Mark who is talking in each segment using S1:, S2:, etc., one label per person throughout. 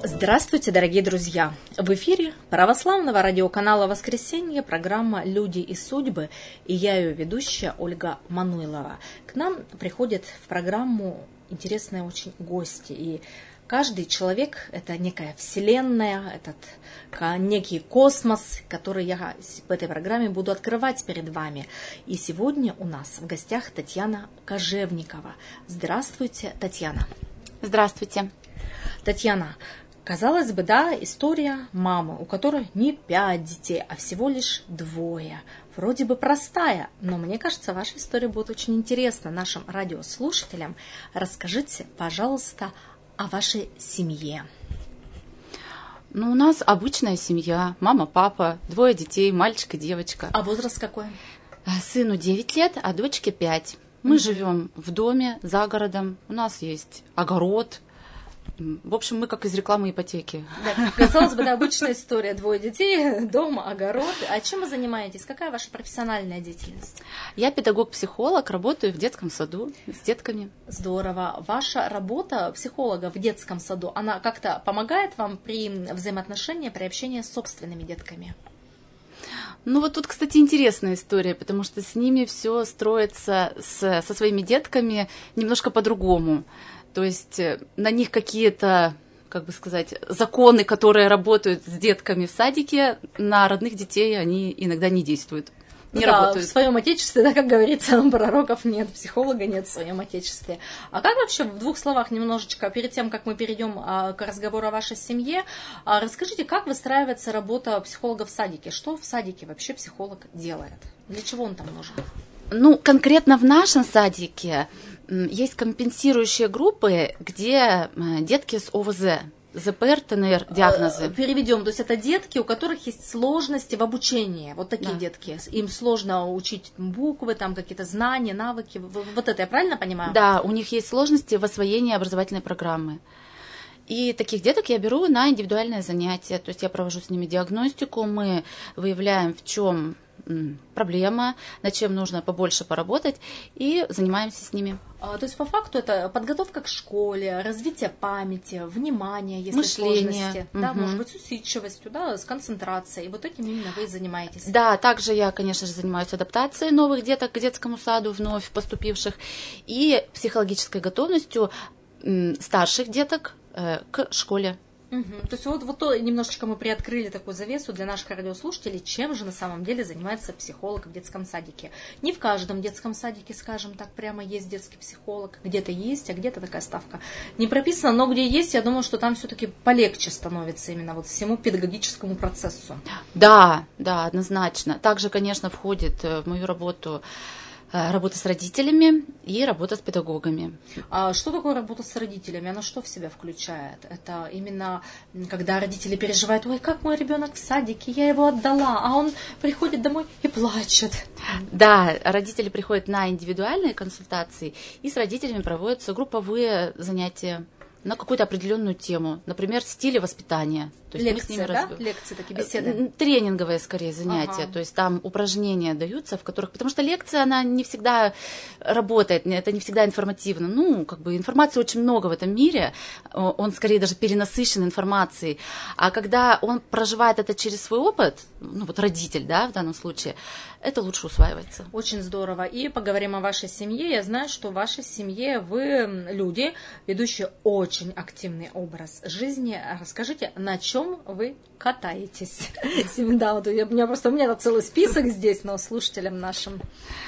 S1: Здравствуйте, дорогие друзья! В эфире православного радиоканала «Воскресенье» программа «Люди и судьбы», и я ее ведущая Ольга Мануйлова. К нам приходят в программу интересные очень гости, и каждый человек – это некая вселенная, этот некий космос, который я в этой программе буду открывать перед вами. И сегодня у нас в гостях Татьяна Кожевникова. Здравствуйте, Татьяна!
S2: Здравствуйте!
S1: Татьяна, казалось бы, да, история мамы, у которой не 5 детей, а всего лишь 2. Вроде бы простая, но мне кажется, ваша история будет очень интересна нашим радиослушателям. Расскажите, пожалуйста, о вашей семье.
S2: Ну, у нас обычная семья. Мама, папа, 2 детей, мальчик и девочка.
S1: А возраст какой?
S2: Сыну 9 лет, а дочке 5. Мы живем в доме за городом. У нас есть огород. В общем, мы как из рекламы ипотеки.
S1: Да, казалось бы, да, обычная история. 2 детей, дом, огород. А чем вы занимаетесь? Какая ваша профессиональная деятельность?
S2: Я педагог-психолог, работаю в детском саду с детками.
S1: Здорово. Ваша работа психолога в детском саду, она как-то помогает вам при взаимоотношении, при общении с собственными детками?
S2: Ну вот тут, кстати, интересная история, потому что с ними все строится со своими детками немножко по-другому. То есть на них какие-то, как бы сказать, законы, которые работают с детками в садике, на родных детей они иногда не действуют, не работают.
S1: В своем отечестве, да, как говорится, пророков нет, психолога нет в своем отечестве. А как вообще, в 2 словах немножечко, перед тем, как мы перейдем к разговору о вашей семье, расскажите, как выстраивается работа психолога в садике? Что в садике вообще психолог делает? Для чего он там нужен?
S2: Ну, конкретно в нашем садике есть компенсирующие группы, где детки с ОВЗ, ЗПР, ТНР, диагнозы.
S1: Переведем, то есть это детки, у которых есть сложности в обучении, вот такие детки. Им сложно учить буквы, там какие-то знания, навыки, вот это я правильно понимаю?
S2: Да, у них есть сложности в освоении образовательной программы. И таких деток я беру на индивидуальное занятие, то есть я провожу с ними диагностику, мы выявляем, в чем проблема, над чем нужно побольше поработать, и занимаемся с ними.
S1: То есть по факту это подготовка к школе, развитие памяти, внимание, если
S2: мышление,
S1: сложности, да, может быть, с усидчивостью, да, с концентрацией. И вот этим именно вы занимаетесь.
S2: Да, также я, конечно же, занимаюсь адаптацией новых деток к детскому саду, вновь поступивших, и психологической готовностью старших деток к школе.
S1: То есть вот то немножечко мы приоткрыли такую завесу для наших радиослушателей, чем же на самом деле занимается психолог в детском садике. Не в каждом детском садике, скажем так, прямо есть детский психолог, где-то есть, а где-то такая ставка не прописана, но где есть, я думаю, что там все-таки полегче становится именно вот всему педагогическому процессу.
S2: Да, однозначно. Также, конечно, входит в мою работу работа с родителями и работа с педагогами.
S1: А что такое работа с родителями? Она что в себя включает? Это именно когда родители переживают: ой, как мой ребенок в садике, я его отдала, а он приходит домой и плачет.
S2: Да, родители приходят на индивидуальные консультации, и с родителями проводятся групповые занятия на какую-то определенную тему, например, стили воспитания. То есть
S1: лекции, да? Лекции, такие беседы?
S2: Тренинговые, скорее, занятия. То есть там упражнения даются, в которых... Потому что лекция, она не всегда работает, это не всегда информативно. Ну, как бы информации очень много в этом мире, он скорее даже перенасыщен информацией. А когда он проживает это через свой опыт, ну вот родитель, да, в данном случае, это лучше усваивается.
S1: Очень здорово. И поговорим о вашей семье. Я знаю, что в вашей семье вы люди, ведущие очень активный образ жизни. Расскажите, на чем вы катаетесь? Да, вот у меня целый список здесь, но слушателям нашим.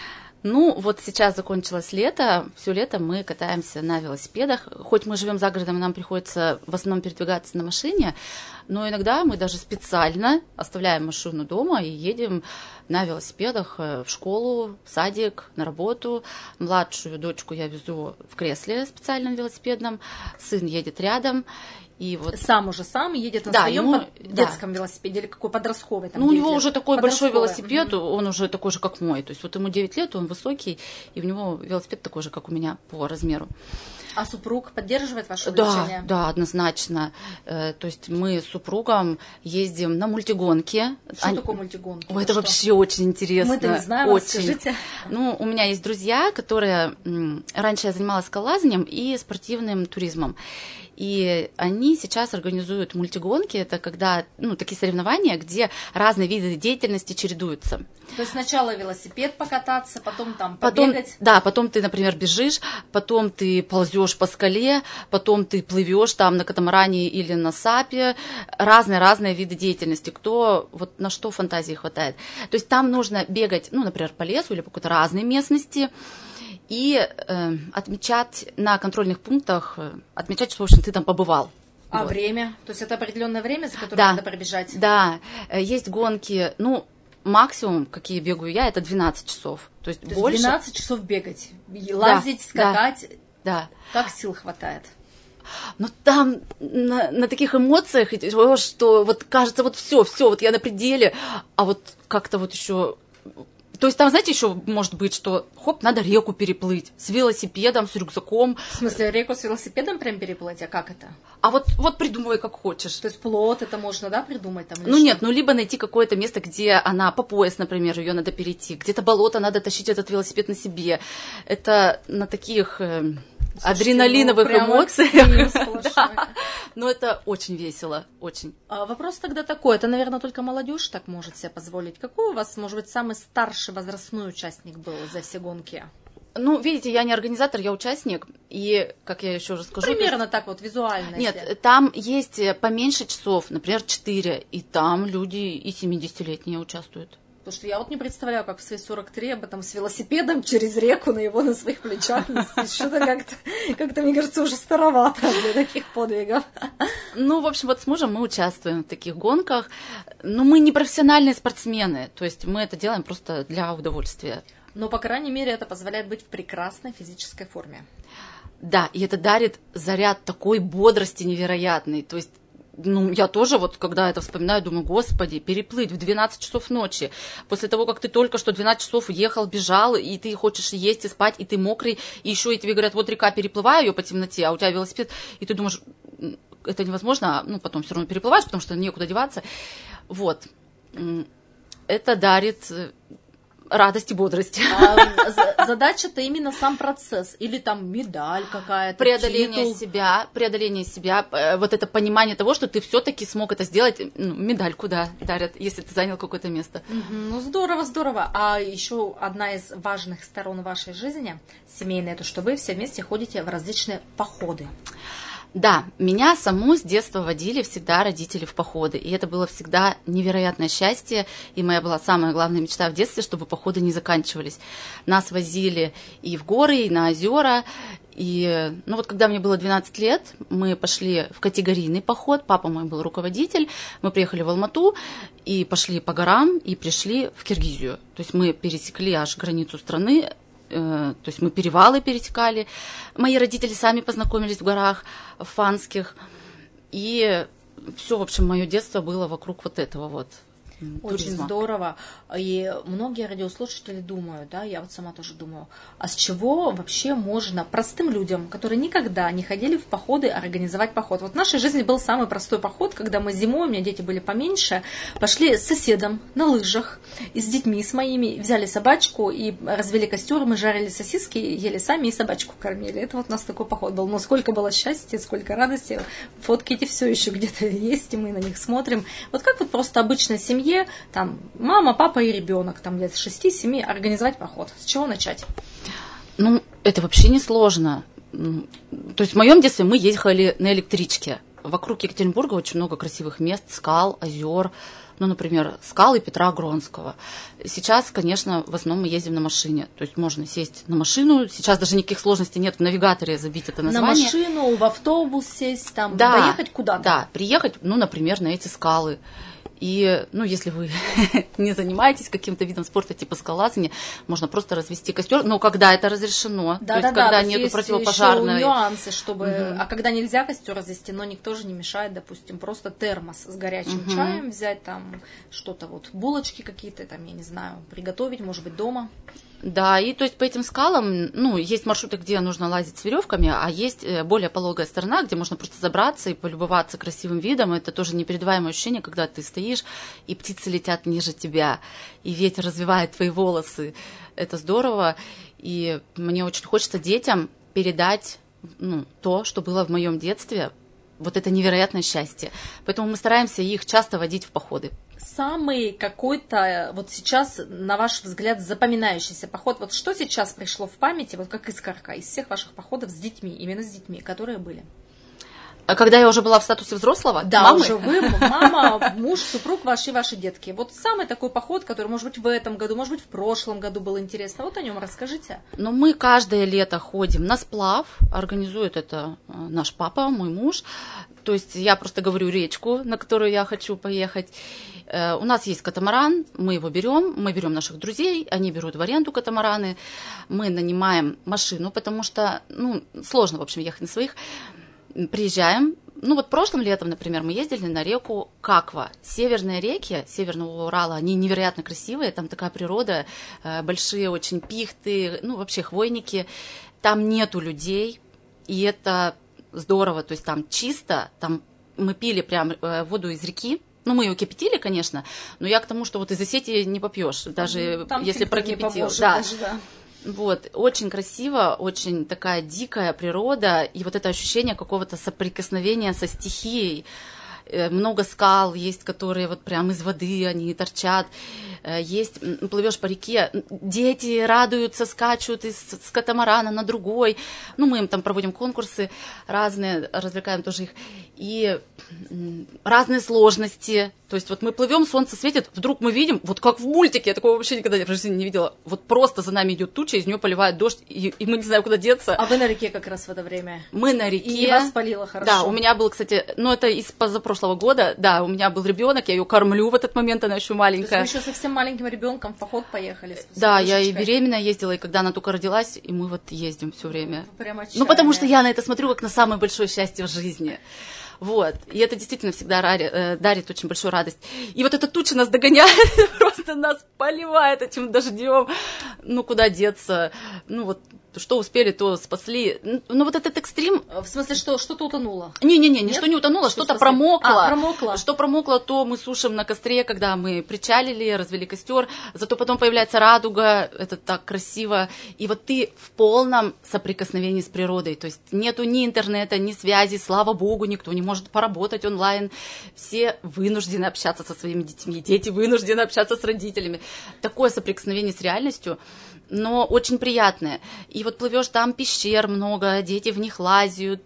S2: Ну, вот сейчас закончилось лето, все лето мы катаемся на велосипедах. Хоть мы живем за городом, и нам приходится в основном передвигаться на машине, но иногда мы даже специально оставляем машину дома и едем на велосипедах в школу, в садик, на работу. Младшую дочку я везу в кресле специальном велосипедном, сын едет рядом. И вот...
S1: Сам едет на своем детском велосипеде или какой подростковый? Там,
S2: ну, у него уже такой большой велосипед, он уже такой же, как мой. То есть вот ему 9 лет, он высокий, и у него велосипед такой же, как у меня по размеру.
S1: А супруг поддерживает ваше увлечение?
S2: Да, однозначно. То есть мы с супругом ездим на мультигонки.
S1: Что такое мультигонки?
S2: Это вообще очень интересно.
S1: Мы-то не знаем, расскажите.
S2: Ну, у меня есть друзья, которые... Раньше я занималась скалолазанием и спортивным туризмом. И они сейчас организуют мультигонки, это когда, такие соревнования, где разные виды деятельности чередуются.
S1: То есть сначала велосипед покататься, потом там побегать.
S2: Потом ты, например, бежишь, потом ты ползешь по скале, потом ты плывешь там на катамаране или на сапе. Разные виды деятельности, кто вот на что фантазии хватает. То есть там нужно бегать, например, по лесу или по какой-то разной местности, и отмечать на контрольных пунктах, отмечать, что, в общем, ты там побывал.
S1: А вот. Время? То есть это определенное время, за которое надо пробежать? Да,
S2: есть гонки, максимум, какие бегаю я, это 12 часов. То есть больше...
S1: 12 часов бегать, лазить, скакать.
S2: Да.
S1: Как сил хватает?
S2: Там на таких эмоциях, что вот кажется, вот все, вот я на пределе, а вот как-то вот еще... То есть там, знаете, еще может быть, что надо реку переплыть с велосипедом, с рюкзаком.
S1: В смысле, реку с велосипедом прям переплыть? А как это?
S2: А вот придумывай, как хочешь.
S1: То есть плот это можно, придумать там?
S2: Нет, либо найти какое-то место, где она по пояс, например, ее надо перейти. Где-то болото, надо тащить этот велосипед на себе. Это на таких... адреналиновых эмоциях. Да. Но это очень весело, очень.
S1: Вопрос тогда такой, это, наверное, только молодежь так может себе позволить. Какой у вас, может быть, самый старший возрастной участник был за все гонки?
S2: Видите, я не организатор, я участник, и, как я еще расскажу...
S1: Примерно так вот, визуально.
S2: Нет, там есть поменьше часов, например, 4, и там люди и 70-летние участвуют.
S1: Потому что я не представляю, как в свои 43 об этом с велосипедом через реку на своих плечах нестись. Что-то как-то, мне кажется, уже старовато для таких подвигов.
S2: В общем, с мужем мы участвуем в таких гонках. Но мы не профессиональные спортсмены. То есть мы это делаем просто для удовольствия.
S1: Но, по крайней мере, это позволяет быть в прекрасной физической форме.
S2: Да, и это дарит заряд такой бодрости невероятный. То есть я тоже когда это вспоминаю, думаю, господи, переплыть в 12 часов ночи, после того, как ты только что 12 часов ехал, бежал, и ты хочешь есть и спать, и ты мокрый, и еще и тебе говорят, вот река, переплывай ее по темноте, а у тебя велосипед, и ты думаешь, это невозможно, потом все равно переплываешь, потому что некуда деваться. Это дарит... радость и бодрость.
S1: Задача-то именно сам процесс? Или там медаль какая-то?
S2: Преодоление себя, вот это понимание того, что ты все-таки смог это сделать, медальку, дарят, если ты занял какое-то место.
S1: Здорово. А еще одна из важных сторон вашей жизни, семейная, это что вы все вместе ходите в различные походы.
S2: Да, меня саму с детства водили всегда родители в походы, и это было всегда невероятное счастье, и моя была самая главная мечта в детстве, чтобы походы не заканчивались. Нас возили и в горы, и на озера, и когда мне было 12 лет, мы пошли в категорийный поход, папа мой был руководитель, мы приехали в Алмату и пошли по горам, и пришли в Киргизию, то есть мы пересекли аж границу страны, то есть мы перевалы пересекали. Мои родители сами познакомились в горах фанских. И все, в общем, мое детство было вокруг этого
S1: Очень здорово. И многие радиослушатели думают, я сама тоже думаю, а с чего вообще можно простым людям, которые никогда не ходили в походы, организовать поход? В нашей жизни был самый простой поход, когда мы зимой, у меня дети были поменьше, пошли с соседом на лыжах и с детьми, с моими, взяли собачку и развели костер, мы жарили сосиски, ели сами и собачку кормили. Это у нас такой поход был. Но сколько было счастья, сколько радости. Фотки эти все еще где-то есть, и мы на них смотрим. Как просто обычная семья, там мама, папа и ребенок, там лет 6-7, организовать поход. С чего начать?
S2: Это вообще не сложно. То есть в моем детстве мы ехали на электричке. Вокруг Екатеринбурга очень много красивых мест, скал, озер. Например, скалы Петра Гронского. Сейчас, конечно, в основном мы ездим на машине. То есть можно сесть на машину. Сейчас даже никаких сложностей нет в навигаторе забить это название.
S1: На машину, в автобус сесть, доехать куда-то.
S2: Да, приехать, например, на эти скалы. И, если вы не занимаетесь каким-то видом спорта типа скалолазания, можно просто развести костер, но когда это разрешено, то есть когда нету противопожарной.
S1: Еще нюансы, чтобы, а когда нельзя костер развести, но никто же не мешает, допустим, просто термос с горячим чаем взять, там что-то булочки какие-то, там, я не знаю, приготовить, может быть, дома.
S2: Да, и то есть по этим скалам, есть маршруты, где нужно лазить с веревками, а есть более пологая сторона, где можно просто забраться и полюбоваться красивым видом. Это тоже непередаваемое ощущение, когда ты стоишь, и птицы летят ниже тебя, и ветер развивает твои волосы. Это здорово, и мне очень хочется детям передать то, что было в моем детстве, вот это невероятное счастье. Поэтому мы стараемся их часто водить в походы.
S1: Самый какой-то вот сейчас, на ваш взгляд, запоминающийся поход, вот что сейчас пришло в памяти, вот как искорка из всех ваших походов с детьми, именно с детьми, которые были?
S2: А когда я уже была в статусе взрослого?
S1: Да,
S2: мамы?
S1: уже вы, мама, муж, супруг ваш и ваши детки. Вот самый такой поход, который, может быть, в этом году, может быть, в прошлом году был интересно. Вот о нем расскажите.
S2: Но мы каждое лето ходим на сплав, организует это наш папа, мой муж. То есть я просто говорю речку, на которую я хочу поехать. У нас есть катамаран, мы его берем, мы берем наших друзей, они берут в аренду катамараны, мы нанимаем машину, потому что, сложно, в общем, ехать на своих. Приезжаем. Вот прошлым летом, например, мы ездили на реку Каква. Северные реки Северного Урала, они невероятно красивые, там такая природа, большие очень пихты, вообще хвойники. Там нету людей, и это здорово, то есть там чисто, там мы пили прям воду из реки. Мы ее кипятили, конечно, но я к тому, что вот из Осетии не попьешь, даже
S1: там
S2: если прокипятил.
S1: Да.
S2: Вот, очень красиво, очень такая дикая природа, и вот это ощущение какого-то соприкосновения со стихией. Много скал есть, которые вот прям из воды, они торчат. Есть, плывешь по реке, дети радуются, скачут с катамарана на другой. Мы им там проводим конкурсы разные, развлекаем тоже их. И разные сложности. То есть вот мы плывем, солнце светит, вдруг мы видим, вот как в мультике, я такого вообще никогда в жизни не видела. Вот просто за нами идет туча, из нее поливает дождь, и мы не знаем, куда деться.
S1: А вы на реке как раз в это время?
S2: Мы на реке.
S1: И вас палило хорошо?
S2: Да, у меня был, кстати, это из позапрошлого года, да, у меня был ребенок, я ее кормлю в этот момент, она еще маленькая.
S1: То есть вы еще совсем маленьким ребенком в поход поехали?
S2: Да, я и беременная ездила, и когда она только родилась, и мы вот ездим все время.
S1: Прям отчаянная.
S2: Потому что я на это смотрю как на самое большое счастье в жизни. Вот, и это действительно всегда дарит очень большую радость. И вот эта туча нас догоняет, просто нас поливает этим дождем. Куда деться? Что успели, то спасли. Вот этот экстрим...
S1: В смысле, что что-то утонуло?
S2: Ничто не утонуло, что-то промокло.
S1: Промокло.
S2: Что промокло, то мы сушим на костре, когда мы причалили, развели костер. Зато потом появляется радуга, это так красиво. И вот ты в полном соприкосновении с природой. То есть нету ни интернета, ни связи, слава богу, никто не может поработать онлайн. Все вынуждены общаться со своими детьми, дети вынуждены общаться с родителями. Такое соприкосновение с реальностью, но очень приятное. И вот плывешь, там пещер много, дети в них лазят,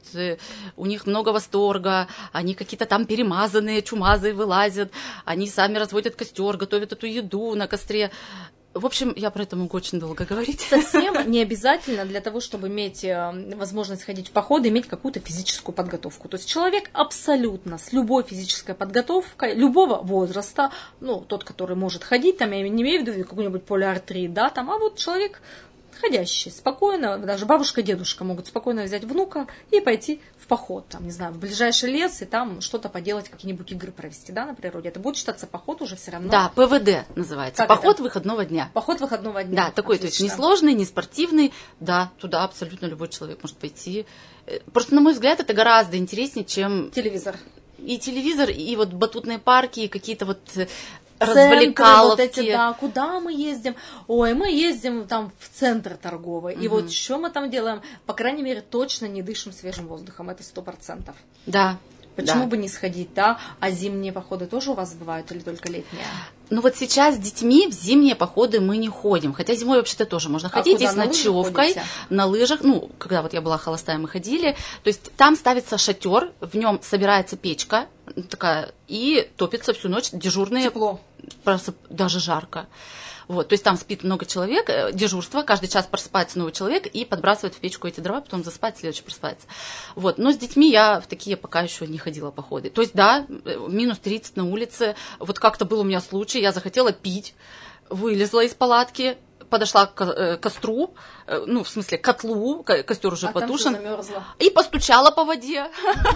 S2: у них много восторга, они какие-то там перемазанные, чумазые вылазят, они сами разводят костер, готовят эту еду на костре. В общем, я про это могу очень долго говорить.
S1: Совсем не обязательно для того, чтобы иметь возможность ходить в походы, иметь какую-то физическую подготовку. То есть человек абсолютно с любой физической подготовкой, любого возраста, тот, который может ходить, там я не имею в виду какой-нибудь полиартрит, да, там, а вот человек ходящий, спокойно, даже бабушка, дедушка могут спокойно взять внука и пойти в поход, там, не знаю, в ближайший лес и там что-то поделать, какие-нибудь игры провести, да, на природе. Это будет считаться поход уже все равно.
S2: Да, ПВД называется.
S1: Как
S2: поход
S1: это?
S2: Выходного дня.
S1: Поход выходного дня.
S2: Да, такой, то есть не сложный, не спортивный, да, туда абсолютно любой человек может пойти. Просто, на мой взгляд, это гораздо интереснее, чем...
S1: Телевизор.
S2: И телевизор, и вот батутные парки, и какие-то вот... развлекаловки.
S1: Вот эти, да, куда мы ездим? Ой, мы ездим там в центр торговый. И вот что мы там делаем? По крайней мере, точно не дышим свежим воздухом. Это 100%.
S2: Да.
S1: Почему бы не сходить, да? А зимние походы тоже у вас бывают или только летние?
S2: Вот сейчас с детьми в зимние походы мы не ходим. Хотя зимой вообще-то тоже можно ходить.
S1: Куда?
S2: Здесь ночевкой, на лыжах. Когда вот я была холостая, мы ходили. То есть там ставится шатер, в нем собирается печка такая, и топится всю ночь дежурные.
S1: Тепло.
S2: Просто даже жарко. Вот, то есть там спит много человек, дежурство, каждый час просыпается новый человек и подбрасывает в печку эти дрова, потом засыпает, следующий просыпается. Вот, но с детьми я в такие пока еще не ходила походы. То есть, да, минус 30 на улице, вот как-то был у меня случай, я захотела пить, вылезла из палатки, подошла к костру, в смысле к котлу, костер уже потушен, и постучала по воде.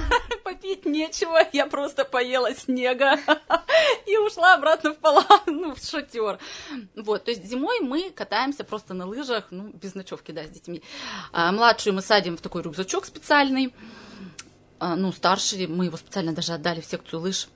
S2: Попить нечего, я просто поела снега и ушла обратно в палатку, в шатер. Вот, то есть зимой мы катаемся просто на лыжах, без ночевки, да, с детьми. Младшую мы садим в такой рюкзачок специальный, старший, мы его специально даже отдали в секцию лыж,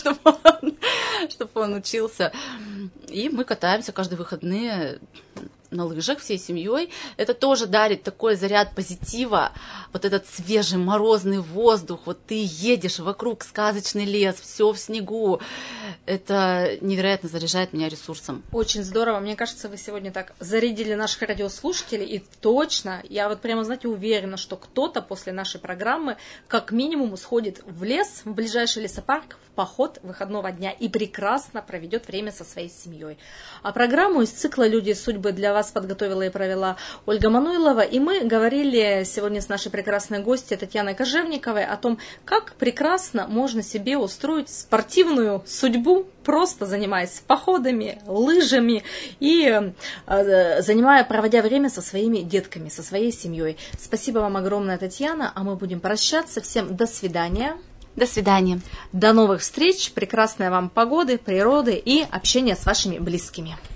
S2: чтобы он учился. И мы катаемся каждые выходные на лыжах всей семьей. Это тоже дарит такой заряд позитива, вот этот свежий морозный воздух, вот ты едешь вокруг сказочный лес, все в снегу. Это невероятно заряжает меня ресурсом.
S1: Очень здорово. Мне кажется, вы сегодня так зарядили наших радиослушателей, и точно, я вот прямо, знаете, уверена, что кто-то после нашей программы как минимум сходит в лес, в ближайший лесопарк, в поход выходного дня и прекрасно проведет время со своей семьей. А программу из цикла «Люди и судьбы» для вас подготовила и провела Ольга Мануйлова, и мы говорили сегодня с нашей прекрасной гостьей Татьяной Кожевниковой о том, как прекрасно можно себе устроить спортивную судьбу, просто занимаясь походами, лыжами и проводя время со своими детками, со своей семьей. Спасибо вам огромное, Татьяна, а мы будем прощаться. Всем до свидания.
S2: До свидания.
S1: До новых встреч, прекрасной вам погоды, природы и общения с вашими близкими.